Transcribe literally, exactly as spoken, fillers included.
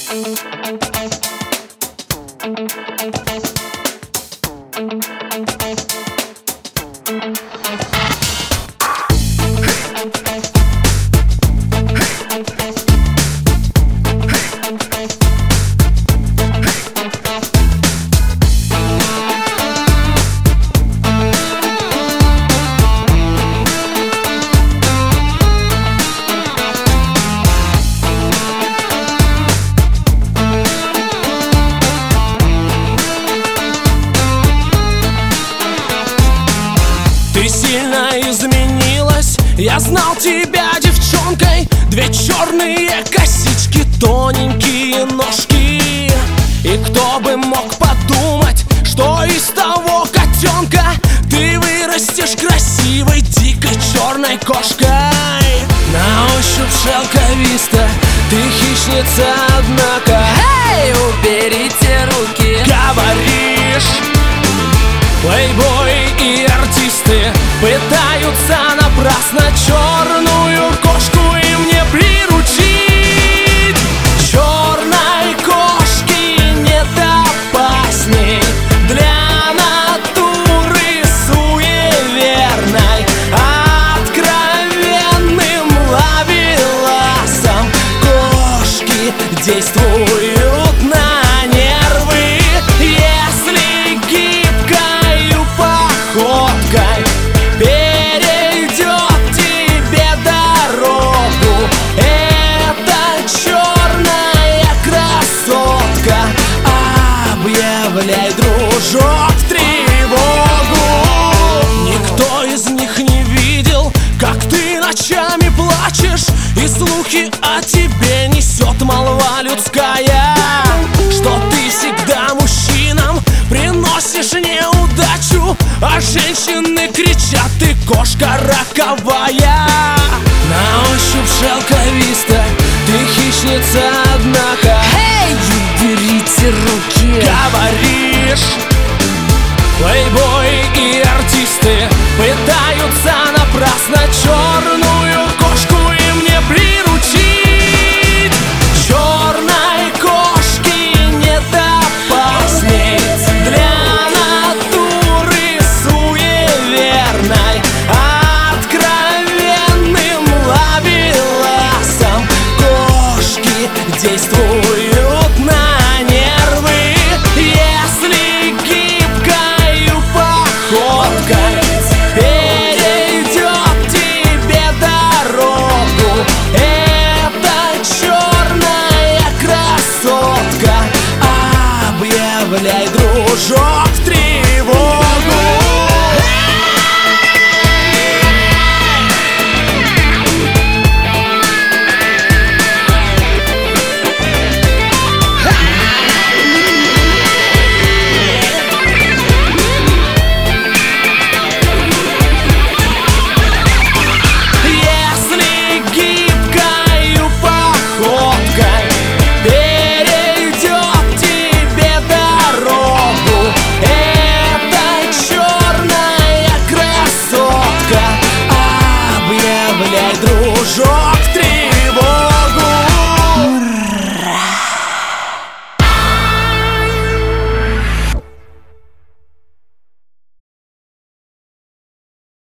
Ты сильно изменилась, я знал тебя девчонкой. Две черные косички, тоненькие ножки. И кто бы мог подумать, что из того котенка ты вырастешь красивой дикой черной кошкой. На ощупь шелковисто, ты хищница, однако. Эй, уберите руки! Говоришь, плейбой и артисты пытаются напрасно черную кошку им не приручить. Черной кошки нет опасней для натуры суеверной. Откровенным ловеласом кошки действуют на нервы. Если гибкою походкой перейдет тебе дорогу эта черная красотка, объявляй, дружок, тревогу. Никто из них не видел, как ты ночами плачешь, и слухи о тебе несет молва людская, что ты всегда мужчинам приносишь неудачу, а женщины кричат: ты кошка роковая. На ощупь шелковисто, ты хищница, однако. Эй, уберите руки! Говоришь, плейбой и артисты пытаются напрасно черную кошку им не приручить. Черной кошки нет опасней для натуры суеверной. Откровенным ловеласом кошки действуют на нервы. Если гибкою походкой перейдет тебе дорогу эта черная красотка, объявляй, дружок, тревогу. Если гибкою походкой перейдет тебе дорогу эта черная красотка, объявляй, дружок,